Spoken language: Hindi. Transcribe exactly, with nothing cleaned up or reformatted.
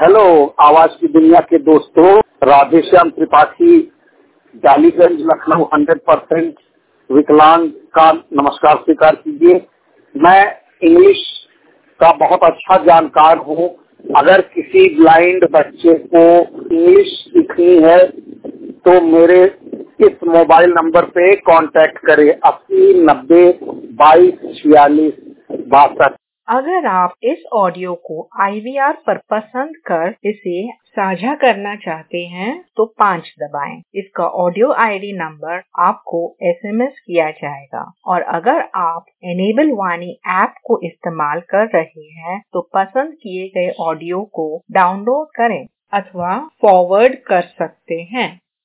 हेलो आवाज की दुनिया के दोस्तों, राधेश्याम त्रिपाठी, डालीगंज लखनऊ हंड्रेड परसेंट विकलांग का नमस्कार स्वीकार कीजिए। मैं इंग्लिश का बहुत अच्छा जानकार हूँ। अगर किसी ब्लाइंड बच्चे को इंग्लिश सीखनी है तो मेरे इस मोबाइल नंबर पे कांटेक्ट करें, अस्सी नब्बे बाईस छियालीस बासठ। अगर आप इस ऑडियो को आई वी आर पर पसंद कर इसे साझा करना चाहते हैं तो पाँच दबाएं। इसका ऑडियो आई डी नंबर आपको एस एम एस किया जाएगा। और अगर आप एनेबल वाणी ऐप को इस्तेमाल कर रहे हैं तो पसंद किए गए ऑडियो को डाउनलोड करें अथवा फॉरवर्ड कर सकते हैं।